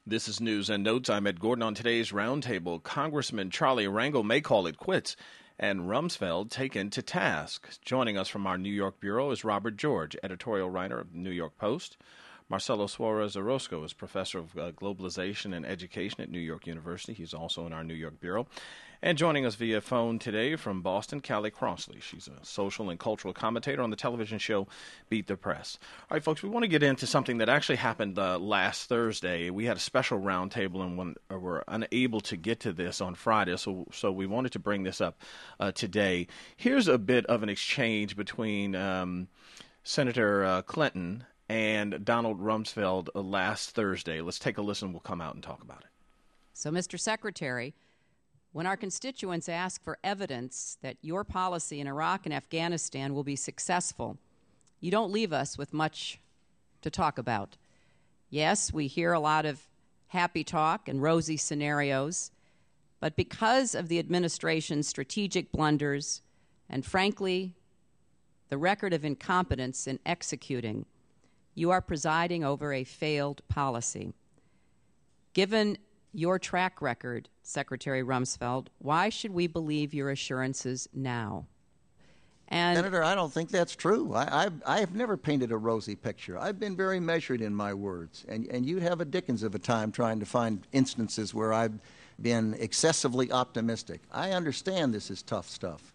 This is News and Notes. I'm Ed Gordon. On today's roundtable, Congressman Charlie Rangel may call it quits and Rumsfeld taken to task. Joining us from our New York bureau is Robert George, editorial writer of the New York Post. Marcelo Suarez Orozco is professor of globalization and education at New York University. He's also in our New York bureau. And joining us via phone today from Boston, Callie Crossley. She's a social and cultural commentator on the television show Beat the Press. All right, folks, we want to get into something that actually happened last Thursday. We had a special roundtable and were unable to get to this on Friday, so we wanted to bring this up today. Here's a bit of an exchange between Senator Clinton and Donald Rumsfeld last Thursday. Let's take a listen. We'll come out and talk about it. So, Mr. Secretary, when our constituents ask for evidence that your policy in Iraq and Afghanistan will be successful, you don't leave us with much to talk about. Yes, we hear a lot of happy talk and rosy scenarios, but because of the administration's strategic blunders and, frankly, the record of incompetence in executing, you are presiding over a failed policy. Given your track record, Secretary Rumsfeld, why should we believe your assurances now? And Senator, I don't think that's true. I have never painted a rosy picture. I've been very measured in my words, and you'd have a dickens of a time trying to find instances where I've been excessively optimistic. I understand this is tough stuff.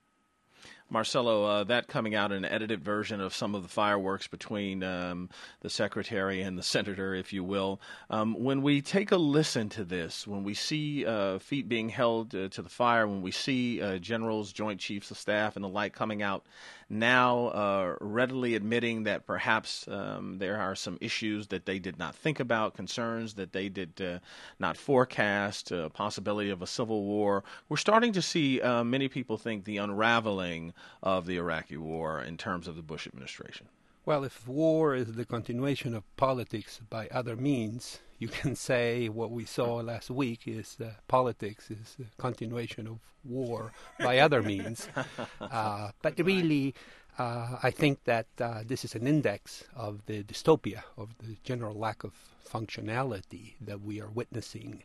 Marcelo, that coming out in an edited version of some of the fireworks between the secretary and the senator, if you will. When we take a listen to this, when we see feet being held to the fire, when we see generals, joint chiefs of staff, and the like coming out now readily admitting that perhaps there are some issues that they did not think about, concerns that they did not forecast, possibility of a civil war, we're starting to see many people think the unraveling of the Iraqi war in terms of the Bush administration. Well, if war is the continuation of politics by other means, you can say what we saw last week is politics is a continuation of war by other means. But really, I think that this is an index of the dystopia, of the general lack of functionality that we are witnessing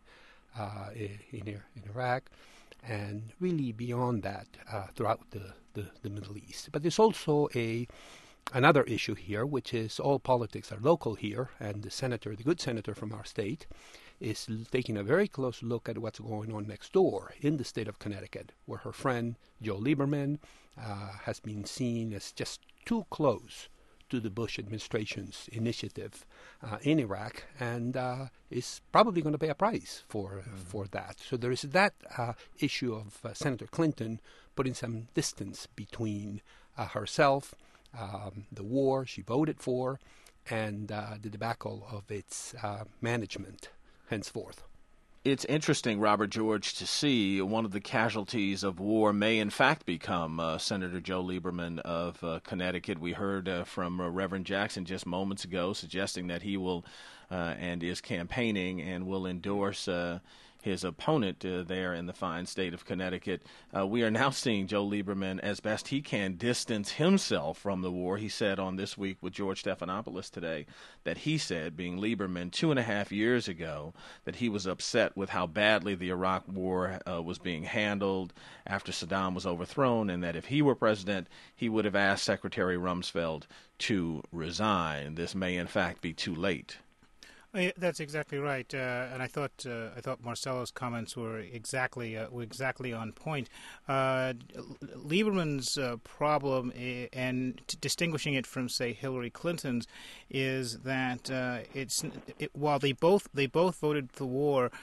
in Iraq, and really beyond that throughout the Middle East. But there's also another issue here, which is all politics are local here, and the good senator from our state, is taking a very close look at what's going on next door in the state of Connecticut, where her friend Joe Lieberman has been seen as just too close to the Bush administration's initiative in Iraq, and is probably going to pay a price for that. So there is that issue of Senator Clinton putting some distance between herself, the war she voted for, and the debacle of its management henceforth. It's interesting, Robert George, to see one of the casualties of war may in fact become Senator Joe Lieberman of Connecticut. We heard from Reverend Jackson just moments ago suggesting that he will and is campaigning and will endorse his opponent there in the fine state of Connecticut. We are now seeing Joe Lieberman, as best he can, distance himself from the war. He said on This Week with George Stephanopoulos today that he said, being Lieberman 2.5 years ago, that he was upset with how badly the Iraq war was being handled after Saddam was overthrown, and that if he were president, he would have asked Secretary Rumsfeld to resign. This may, in fact, be too late. That's exactly right, and I thought Marcelo's comments were exactly on point. Lieberman's problem, and distinguishing it from, say, Hillary Clinton's, is that while they both voted the war,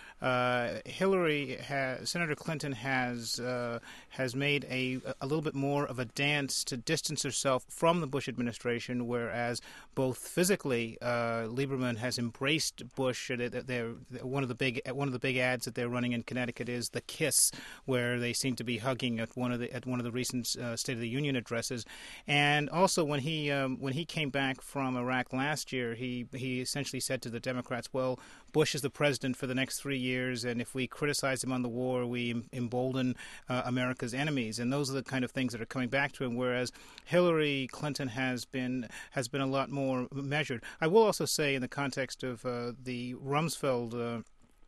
Senator Clinton has made a little bit more of a dance to distance herself from the Bush administration, whereas both physically, Lieberman has embraced Bush. One of the big ads that they're running in Connecticut is the kiss, where they seem to be hugging at one of the recent State of the Union addresses. And also, when he came back from Iraq last year, he essentially said to the Democrats, "Well, Bush is the president for the next 3 years, and if we criticize him on the war, we embolden America's enemies. And those are the kind of things that are coming back to him, whereas Hillary Clinton has been a lot more measured. I will also say, in the context of the Rumsfeld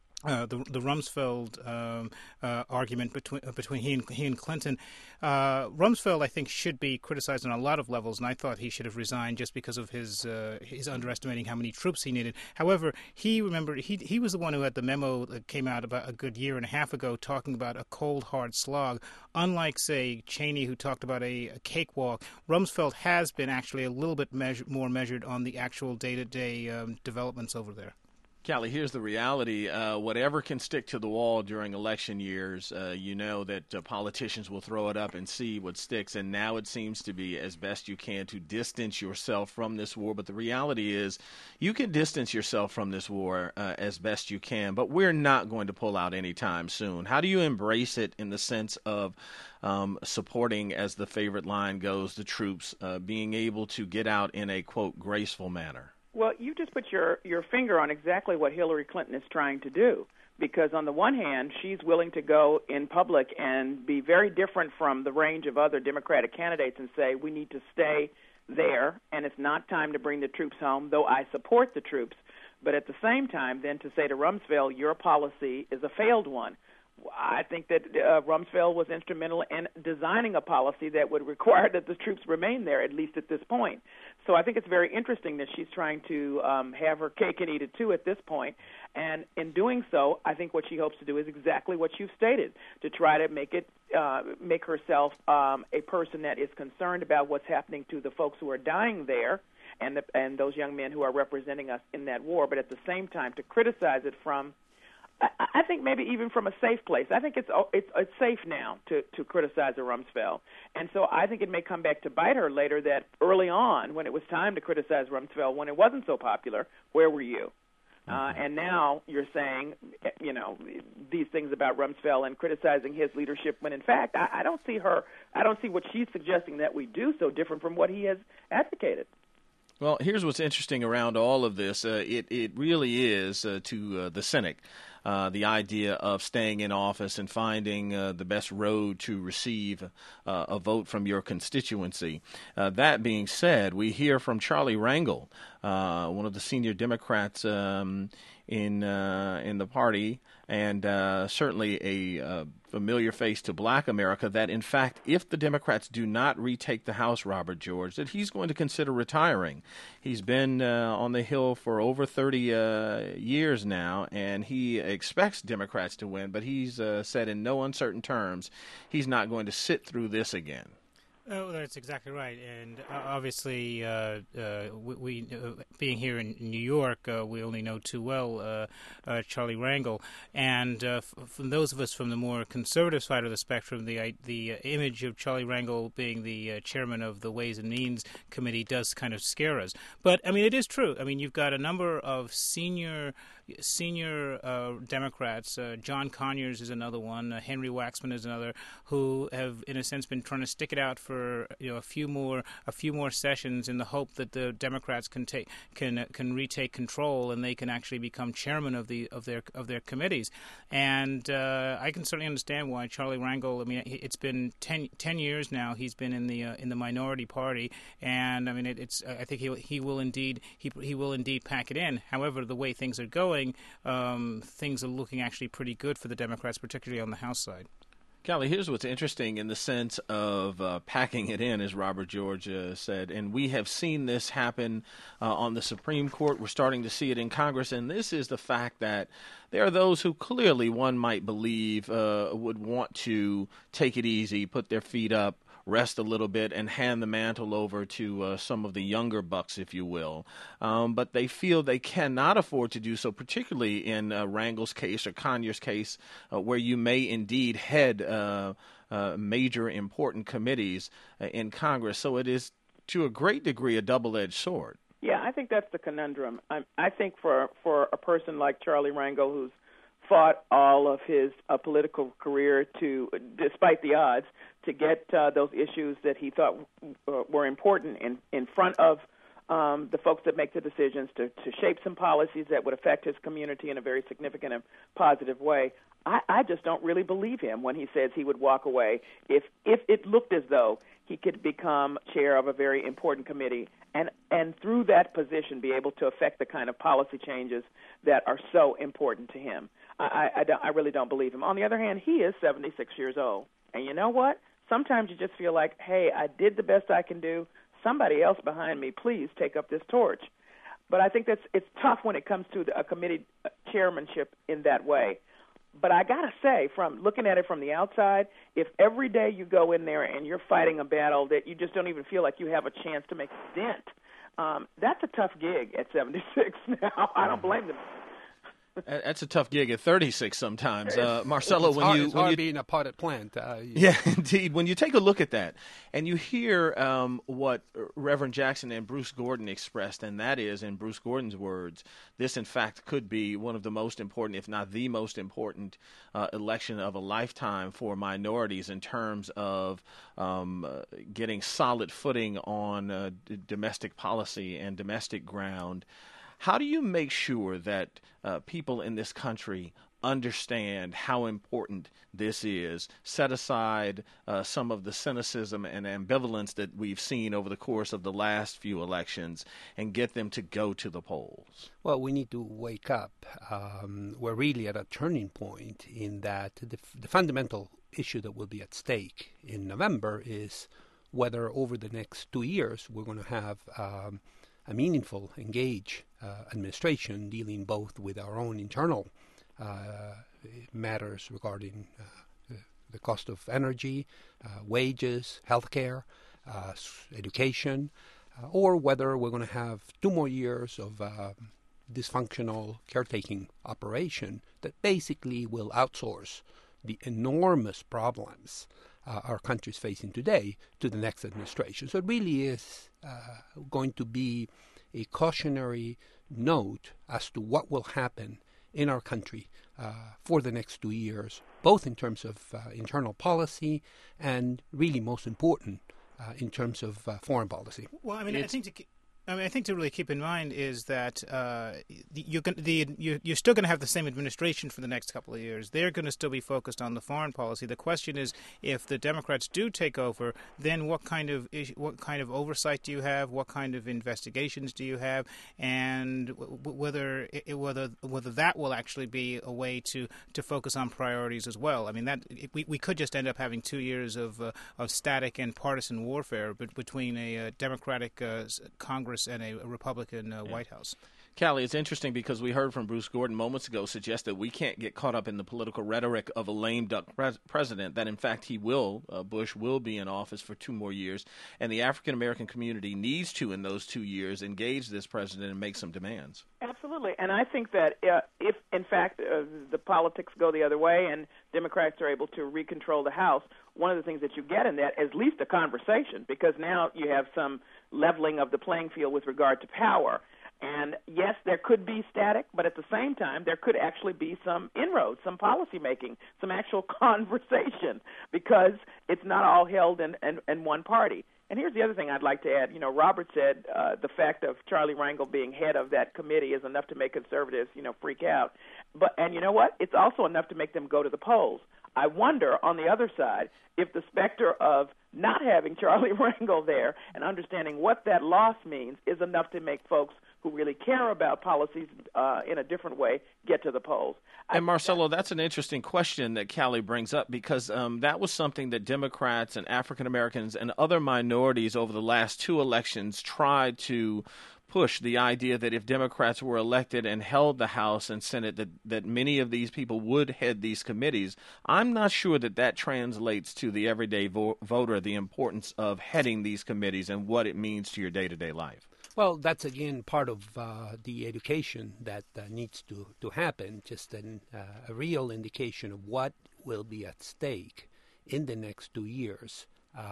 the Rumsfeld argument between he and Clinton. Rumsfeld, I think, should be criticized on a lot of levels, and I thought he should have resigned just because of his underestimating how many troops he needed. However, he was the one who had the memo that came out about a good year and a half ago talking about a cold, hard slog. Unlike, say, Cheney, who talked about a cakewalk, Rumsfeld has been actually a little bit more measured on the actual day-to-day developments over there. Callie, here's the reality. Whatever can stick to the wall during election years, you know that politicians will throw it up and see what sticks. And now it seems to be, as best you can, to distance yourself from this war. But the reality is you can distance yourself from this war as best you can. But we're not going to pull out anytime soon. How do you embrace it in the sense of supporting, as the favorite line goes, the troops, being able to get out in a, quote, graceful manner? Well, you just put your finger on exactly what Hillary Clinton is trying to do, because on the one hand, she's willing to go in public and be very different from the range of other Democratic candidates and say we need to stay there and it's not time to bring the troops home, though I support the troops. But at the same time, then to say to Rumsfeld, your policy is a failed one. I think that Rumsfeld was instrumental in designing a policy that would require that the troops remain there, at least at this point. So I think it's very interesting that she's trying to have her cake and eat it too at this point. And in doing so, I think what she hopes to do is exactly what you've stated, to try to make herself a person that is concerned about what's happening to the folks who are dying there and those young men who are representing us in that war, but at the same time to criticize it from, I think, maybe even from a safe place. I think it's safe now to criticize a Rumsfeld. And so I think it may come back to bite her later that early on, when it was time to criticize Rumsfeld, when it wasn't so popular, where were you? And now you're saying, you know, these things about Rumsfeld and criticizing his leadership, when in fact I don't see what she's suggesting that we do so different from what he has advocated. Well, here's what's interesting around all of this. It really is, to the cynic, the idea of staying in office and finding the best road to receive a vote from your constituency. That being said, we hear from Charlie Rangel, one of the senior Democrats in the party, and certainly a familiar face to Black America, that in fact, if the Democrats do not retake the House, Robert George, that he's going to consider retiring. He's been on the Hill for over 30 years now, and he expects Democrats to win, but he's said in no uncertain terms he's not going to sit through this again. Oh, that's exactly right. And obviously, we being here in New York, we only know too well Charlie Rangel. And from those of us from the more conservative side of the spectrum, the image of Charlie Rangel being the chairman of the Ways and Means Committee does kind of scare us. But, I mean, it is true. I mean, you've got a number of senior Democrats. John Conyers is another one. Henry Waxman is another, who have, in a sense, been trying to stick it out for a few more sessions in the hope that the Democrats can retake control and they can actually become chairman of their committees. And I can certainly understand why Charlie Rangel. I mean, it's been 10 years now. He's been in the minority party, and I mean, I think he will indeed pack it in. However, the way things are going, things are looking actually pretty good for the Democrats, particularly on the House side. Callie, here's what's interesting in the sense of packing it in, as Robert George said, and we have seen this happen on the Supreme Court. We're starting to see it in Congress, and this is the fact that there are those who clearly one might believe would want to take it easy, put their feet up, rest a little bit, and hand the mantle over to some of the younger bucks, if you will. But they feel they cannot afford to do so, particularly in Rangel's case or Conyers' case, where you may indeed head major important committees in Congress. So it is, to a great degree, a double-edged sword. Yeah, I think that's the conundrum. I think for a person like Charlie Rangel, who's fought all of his political career despite the odds, to get those issues that he thought were important in front of the folks that make the decisions to shape some policies that would affect his community in a very significant and positive way. I just don't really believe him when he says he would walk away if it looked as though he could become chair of a very important committee and through that position be able to affect the kind of policy changes that are so important to him. I really don't believe him. On the other hand, he is 76 years old. And you know what? Sometimes you just feel like, hey, I did the best I can do. Somebody else behind me, please take up this torch. But I think it's tough when it comes to a committee chairmanship in that way. But I got to say, from looking at it from the outside, if every day you go in there and you're fighting a battle that you just don't even feel like you have a chance to make a dent, that's a tough gig at 76 now. I don't blame them. That's a tough gig at 36 sometimes. Marcelo, it's hard being a potted plant. Yeah, indeed. When you take a look at that and you hear what Reverend Jackson and Bruce Gordon expressed, and that is, in Bruce Gordon's words, this, in fact, could be one of the most important, if not the most important, election of a lifetime for minorities in terms of getting solid footing on domestic policy and domestic ground. How do you make sure that people in this country understand how important this is, set aside some of the cynicism and ambivalence that we've seen over the course of the last few elections, and get them to go to the polls? Well, we need to wake up. We're really at a turning point in that the fundamental issue that will be at stake in November is whether over the next 2 years we're going to have a meaningful, engaged administration dealing both with our own internal matters regarding the cost of energy, wages, healthcare, education, or whether we're going to have 2 more years of dysfunctional caretaking operation that basically will outsource the enormous problems our country is facing today to the next administration. So it really is going to be a cautionary note as to what will happen in our country for the next 2 years, both in terms of internal policy and, really most important, in terms of foreign policy. Well, I think to really keep in mind is that you're still going to have the same administration for the next couple of years. They're going to still be focused on the foreign policy. The question is, if the Democrats do take over, then what kind of oversight do you have? What kind of investigations do you have? And whether that will actually be a way to focus on priorities as well. I mean, that we could just end up having 2 years of static and partisan warfare between a Democratic Congress and a Republican White House. Callie, it's interesting because we heard from Bruce Gordon moments ago suggest that we can't get caught up in the political rhetoric of a lame duck president, that in fact Bush will be in office for 2 more years, and the African-American community needs to, in those 2 years, engage this president and make some demands. Absolutely, and I think that if, in fact, the politics go the other way and Democrats are able to recontrol the House, one of the things that you get in that is at least a conversation, because now you have some leveling of the playing field with regard to power. And yes, there could be static, but at the same time, there could actually be some inroads, some policy making, some actual conversation, because it's not all held in one party. And here's the other thing I'd like to add. Robert said the fact of Charlie Rangel being head of that committee is enough to make conservatives, freak out. And you know what? It's also enough to make them go to the polls. I wonder, on the other side, if the specter of not having Charlie Rangel there and understanding what that loss means is enough to make folks who really care about policies in a different way get to the polls. And Marcelo, that's an interesting question that Callie brings up, because that was something that Democrats and African Americans and other minorities over the last 2 elections tried to push, the idea that if Democrats were elected and held the House and Senate, that many of these people would head these committees. I'm not sure that translates to the everyday voter, the importance of heading these committees and what it means to your day-to-day life. Well, that's, again, part of the education that needs to happen, just a real indication of what will be at stake in the next 2 years.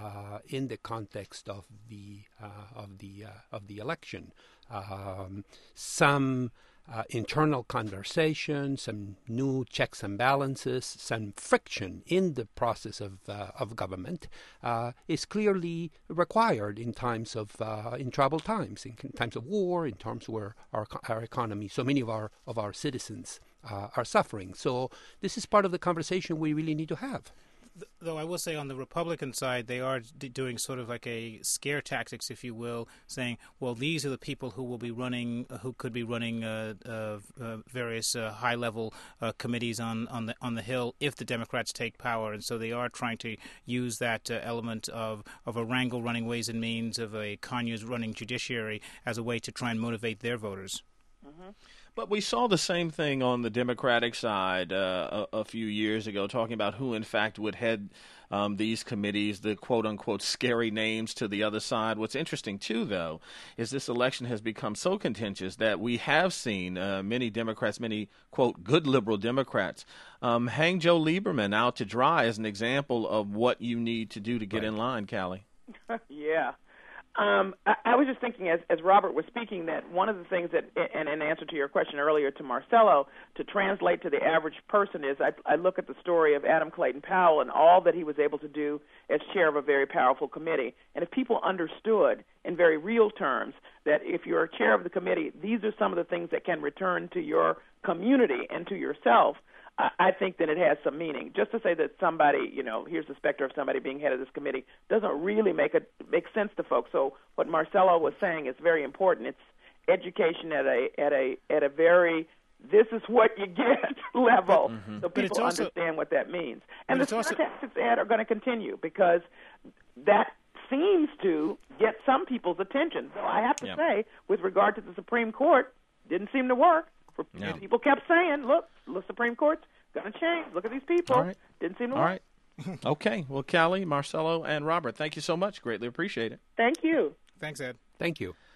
In the context of the election, some internal conversation, some new checks and balances, some friction in the process of government is clearly required in times of in troubled times, in times of war, in times where our economy, so many of our citizens are suffering. So this is part of the conversation we really need to have. Though I will say on the Republican side, they are doing sort of like a scare tactics, if you will, saying, well, these are the people who will be running, who could be running various high-level committees on the Hill if the Democrats take power. And so they are trying to use that element of a Rangel running Ways and Means, of a Conyers running Judiciary as a way to try and motivate their voters. Mm-hmm. But we saw the same thing on the Democratic side a few years ago, talking about who, in fact, would head these committees, the quote-unquote scary names to the other side. What's interesting, too, though, is this election has become so contentious that we have seen many Democrats, many, quote, good liberal Democrats, hang Joe Lieberman out to dry as an example of what you need to do to get in line, Callie. Yeah. I was just thinking as Robert was speaking that one of the things that, and in answer to your question earlier to Marcelo, to translate to the average person is I look at the story of Adam Clayton Powell and all that he was able to do as chair of a very powerful committee. And if people understood in very real terms that if you're a chair of the committee, these are some of the things that can return to your community and to yourself, I think that it has some meaning. Just to say that somebody, here's the specter of somebody being head of this committee doesn't really make sense to folks. So what Marcelo was saying is very important. It's education at a very this is what you get level, so people understand what that means. And the scare tactics are going to continue because that seems to get some people's attention. So I have to say, with regard to the Supreme Court, didn't seem to work. People kept saying, look, the Supreme Court's going to change. Look at these people. All right. Didn't seem to work. All right. Okay. Well, Callie, Marcelo, and Robert, thank you so much. Greatly appreciate it. Thank you. Thanks, Ed. Thank you.